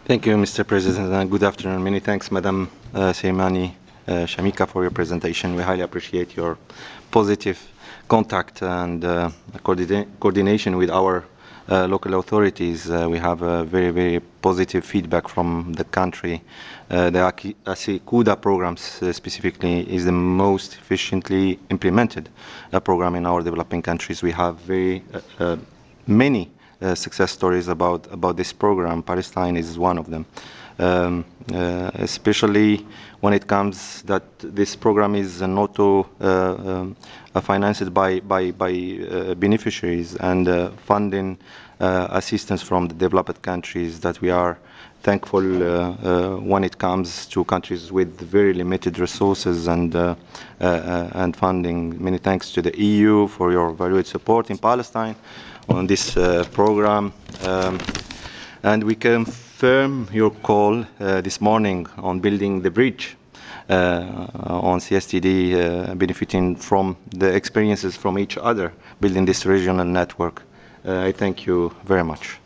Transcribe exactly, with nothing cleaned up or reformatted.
Thank you, Mister President, and good afternoon. Many thanks, Madam uh, Seimani uh, Shamika, for your presentation. We highly appreciate your positive contact and uh, coordina coordination with our uh, local authorities. Uh, we have a very, very positive feedback from the country. Uh, the ASICUDA programs uh, specifically is the most efficiently implemented uh, program in our developing countries. We have very uh, uh, many Uh, success stories about about this program. Palestine is one of them, um, uh, especially when it comes that this program is not uh, um, uh, financed by by by uh, beneficiaries and uh, funding uh, assistance from the developed countries, that we are thankful uh, uh, when it comes to countries with very limited resources and uh, uh, uh, and funding. Many thanks to the E U for your valued support in Palestine on this uh, program, um, and we confirm your call uh, this morning on building the bridge uh, on C S T D, uh, benefiting from the experiences from each other, building this regional network. Uh, I thank you very much.